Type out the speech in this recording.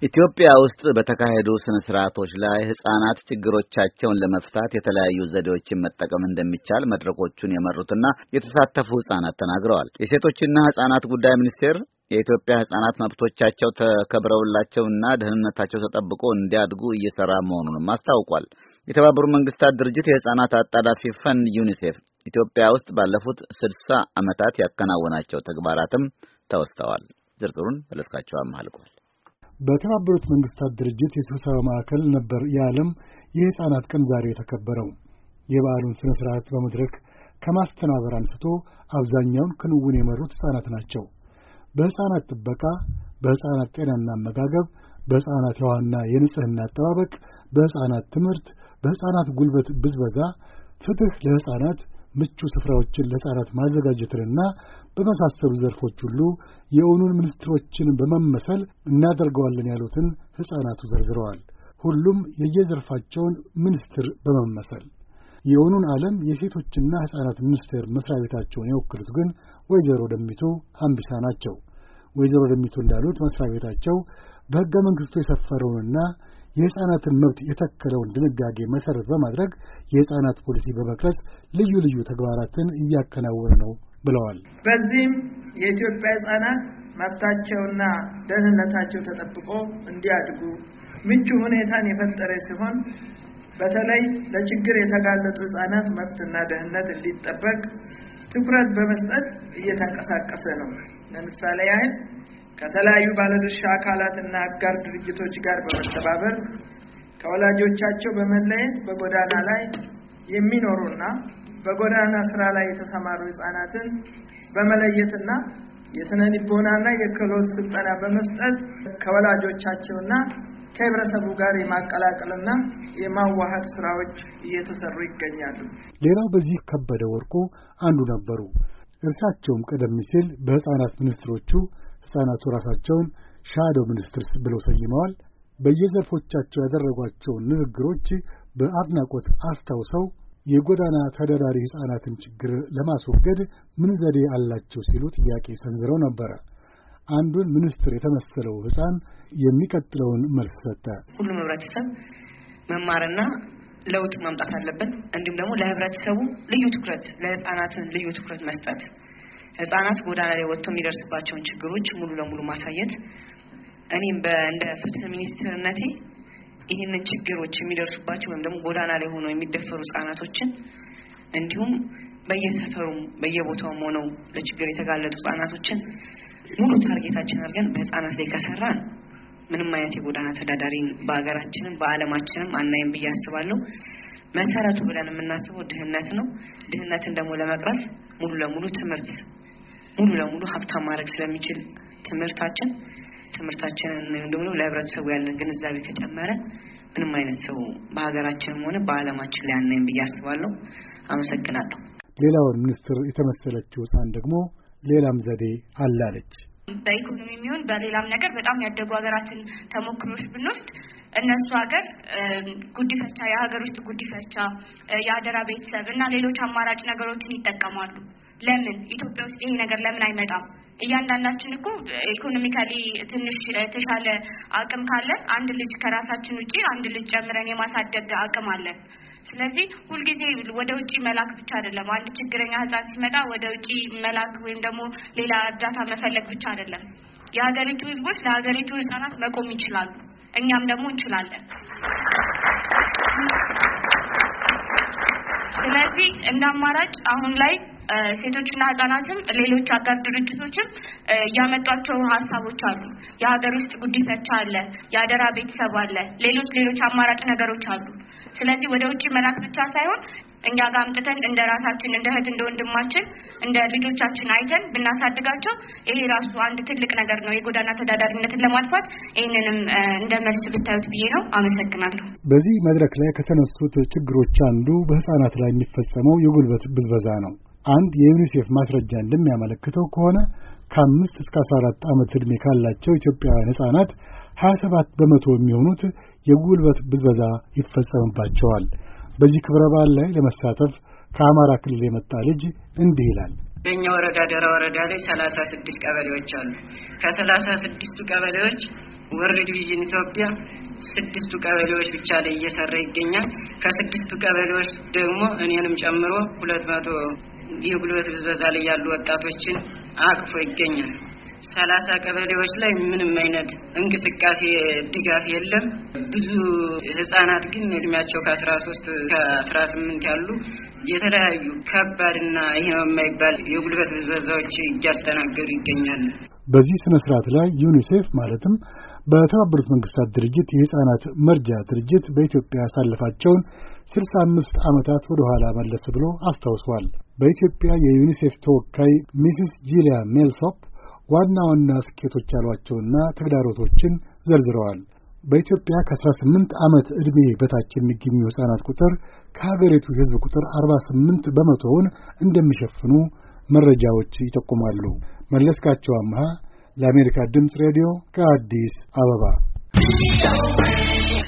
ኢትዮጵያ ውስጥ በተካሄዱ ስነ ስርዓቶች ላይ ህፃናት ችግሮቻቸውን ለመፍታት የተለያዩ ዘዴዎችን መጠቀም እንደሚቻል መድረኮቹን የመሩትና የተሳተፉ ህፃናት ተናግረዋል። የሴቶችና ህፃናት ጉዳይ ሚኒስቴር የኢትዮጵያ ህፃናት መብቶቻቸው ተከብረውላቸውና ደህንነታቸው ተጠብቆ እንዲያድጉ እየሰራ መሆኑንም አስታውቋል። የተባበሩት መንግስታት ድርጅት የህፃናት አጣዳፊ ፈንድ ዩኒሴፍ ኢትዮጵያ ውስጥ ባለፉት 60 ዓመታት ያከናወናቸው ተግባራትም ተወስተዋል። ዝርዝሩን በለስካቸው አማልቋል። በተባበሩት መንግስታት ድርጅት የስብሰባ ማዕከል ነበር የዓለም የህፃናት ቀን ዛሬ የተከበረው። የበዓሉን ስነ ስርዓት በመድረክ ከማስተናበር አንስቶ አብዛኛውን ክንውን የመሩት ህፃናት ናቸው። በህፃናት ጥበቃ፣ በህፃናት ጤናና አመጋገብ፣ በህፃናት የውሃና የንጽህና አጠባበቅ፣ በህፃናት ትምህርት፣ በህፃናት ጉልበት ብዝበዛ፣ ፍትህ ለህፃናት፣ ምቹ ስፍራዎችን ለህፃናት ማዘጋጀትና በመሳሰሉ ዘርፎች ሁሉ የኦኑን ሚኒስትሮችን በመመሰል እናደርገዋለን ያሉትን ህፃናቱ ዘርዝረዋል። ሁሉም የየዘርፋቸውን ሚኒስትር በመመሰል የኦኑን ዓለም የሴቶችና ህፃናት ሚኒስቴር መስሪያ ቤታቸውን የወክሉት ግን ወይዘሮ ደሚቱ አምቢሳ ናቸው። ወይዘሮ ደሚቱ እንዳሉት መስሪያ ቤታቸው በሕገ መንግሥቱ የሰፈረውንና የህፃናትን መብት የተከለውን ድንጋጌ መሰረት በማድረግ የህፃናት ፖሊሲ በመቅረጽ ልዩ ልዩ ተግባራትን እያከናወነ ነው ብለዋል። በዚህም የኢትዮጵያ ህፃናት መብታቸውና ደህንነታቸው ተጠብቆ እንዲያድጉ ምቹ ሁኔታን የፈጠረ ሲሆን በተለይ ለችግር የተጋለጡ ህፃናት መብትና ደህንነት እንዲጠበቅ ትኩረት በመስጠት እየተንቀሳቀሰ ነው። ለምሳሌ ያህል ከተለያዩ ባለድርሻ አካላትና አጋር ድርጅቶች ጋር በመተባበር ከወላጆቻቸው በመለየት በጎዳና ላይ የሚኖሩና በጎዳና ስራ ላይ የተሰማሩ ህፃናትን በመለየትና የስነ ልቦናና የክህሎት ስልጠና በመስጠት ከወላጆቻቸውና ከህብረተሰቡ ጋር የማቀላቀልና የማዋሃድ ስራዎች እየተሰሩ ይገኛሉ። ሌላው በዚህ ከበደ ወርቁ አንዱ ነበሩ። እርሳቸውም ቀደም ሲል በህፃናት ሚኒስትሮቹ ህፃናቱ ራሳቸውን ሻዶው ሚኒስትርስ ብለው ሰይመዋል። በየዘርፎቻቸው ያደረጓቸውን ንግግሮች በአድናቆት አስታውሰው የጎዳና ተዳዳሪ ህፃናትን ችግር ለማስወገድ ምን ዘዴ አላቸው ሲሉ ጥያቄ ሰንዝረው ነበር። አንዱን ሚኒስትር የተመሰለው ህፃን የሚቀጥለውን መልስ ሰጠ። ሁሉም ህብረተሰብ መማርና ለውጥ ማምጣት አለበት። እንዲሁም ደግሞ ለህብረተሰቡ ልዩ ትኩረት ለህፃናት ልዩ ትኩረት መስጠት፣ ህፃናት ጎዳና ላይ ወጥተው የሚደርስባቸውን ችግሮች ሙሉ ለሙሉ ማሳየት። እኔም እንደ ፍትህ ሚኒስትርነቴ ይህንን ችግሮች የሚደርሱባቸው ወይም ደግሞ ጎዳና ላይ ሆነው የሚደፈሩ ህፃናቶችን እንዲሁም በየሰፈሩም በየቦታውም ሆነው ለችግር የተጋለጡ ህፃናቶችን ሙሉ ታርጌታችን አድርገን በህፃናት ላይ ከሰራን ምንም አይነት የጎዳና ተዳዳሪን በአገራችንም በዓለማችንም አናይም ብዬ አስባለሁ። መሰረቱ ብለን የምናስበው ድህነት ነው። ድህነትን ደግሞ ለመቅረፍ ሙሉ ለሙሉ ትምህርት ሙሉ ለሙሉ ሀብታም ማድረግ ስለሚችል ትምህርታችንን ደግሞ ለህብረተሰቡ ያለን ግንዛቤ ከጨመረ ምንም አይነት ሰው በሀገራችንም ሆነ በዓለማችን ላይ አናይም ብዬ አስባለሁ። አመሰግናለሁ። ሌላውን ሚኒስትር የተመሰለችው ህፃን ደግሞ ሌላም ዘዴ አላለች። በኢኮኖሚ የሚሆን በሌላም ነገር በጣም ያደጉ ሀገራትን ተሞክሮች ብንወስድ እነሱ ሀገር ጉዲፈቻ፣ የሀገር ውስጥ ጉዲፈቻ፣ የአደራ ቤተሰብ እና ሌሎች አማራጭ ነገሮችን ይጠቀማሉ። ለምን ኢትዮጵያ ውስጥ ይሄ ነገር ለምን አይመጣም? እያንዳንዳችን እኮ ኢኮኖሚካሊ ትንሽ የተሻለ አቅም ካለን አንድ ልጅ ከራሳችን ውጪ አንድ ልጅ ጨምረን የማሳደግ አቅም አለን። ስለዚህ ሁልጊዜ ወደ ውጪ መላክ ብቻ አይደለም። አንድ ችግረኛ ህፃን ሲመጣ ወደ ውጪ መላክ ወይም ደግሞ ሌላ እርዳታ መፈለግ ብቻ አይደለም። የሀገሪቱ ህዝቦች ለሀገሪቱ ህፃናት መቆም ይችላሉ። እኛም ደግሞ እንችላለን። ስለዚህ እንደ አማራጭ አሁን ላይ ሴቶችና ህፃናትም ሌሎች አጋር ድርጅቶችም ያመጧቸው ሀሳቦች አሉ። የሀገር ውስጥ ጉዲፈቻ አለ፣ የአደራ ቤተሰብ አለ፣ ሌሎች አማራጭ ነገሮች አሉ። ስለዚህ ወደ ውጪ መላክ ብቻ ሳይሆን እኛ ጋር አምጥተን እንደ ራሳችን እንደ እህት እንደ ወንድማችን እንደ ልጆቻችን አይተን ብናሳድጋቸው ይሄ ራሱ አንድ ትልቅ ነገር ነው የጎዳና ተዳዳሪነትን ለማጥፋት። ይህንንም እንደ መልስ ብታዩት ብዬ ነው። አመሰግናለሁ። በዚህ መድረክ ላይ ከተነሱት ችግሮች አንዱ በህፃናት ላይ የሚፈጸመው የጉልበት ብዝበዛ ነው። አንድ የዩኒሴፍ ማስረጃ እንደሚያመለክተው ከሆነ ከ5 እስከ 14 ዓመት ዕድሜ ካላቸው ኢትዮጵያውያን ህፃናት 27 በመቶ የሚሆኑት የጉልበት ብዝበዛ ይፈጸምባቸዋል። በዚህ ክብረ በዓል ላይ ለመሳተፍ ከአማራ ክልል የመጣ ልጅ እንዲህ ይላል። በእኛ ወረዳ ደራ ወረዳ ላይ 36 ቀበሌዎች አሉ። ከ36ቱ ቀበሌዎች ወርልድ ቪዥን ኢትዮጵያ 6 ቀበሌዎች ብቻ ላይ እየሰራ ይገኛል። ከ6 ቀበሌዎች ደግሞ እኔንም ጨምሮ 200 የጉልበት ብዝበዛ ላይ ያሉ ወጣቶችን አቅፎ ይገኛል። 30 ቀበሌዎች ላይ ምንም አይነት እንቅስቃሴ ድጋፍ የለም። ብዙ ህፃናት ግን እድሜያቸው ከ13 ከ18 ያሉ የተለያዩ ከባድና ይሄ ነው የማይባል የጉልበት ብዝበዛዎች እያስተናገዱ ይገኛሉ። በዚህ ስነ ስርዓት ላይ ዩኒሴፍ ማለትም በተባበሩት መንግስታት ድርጅት የህፃናት መርጃ ድርጅት በኢትዮጵያ ያሳለፋቸውን 65 ዓመታት ወደ ኋላ መለስ ብሎ አስታውሷል። በኢትዮጵያ የዩኒሴፍ ተወካይ ሚስስ ጂሊያ ሜልሶፕ ዋና ዋና ስኬቶች ያሏቸውና ተግዳሮቶችን ዘርዝረዋል። በኢትዮጵያ ከ18 ዓመት ዕድሜ በታች የሚገኙ ህፃናት ቁጥር ከሀገሪቱ የህዝብ ቁጥር 48 በመቶውን እንደሚሸፍኑ መረጃዎች ይጠቁማሉ። መለስካቸው አምሃ ለአሜሪካ ድምፅ ሬዲዮ ከአዲስ አበባ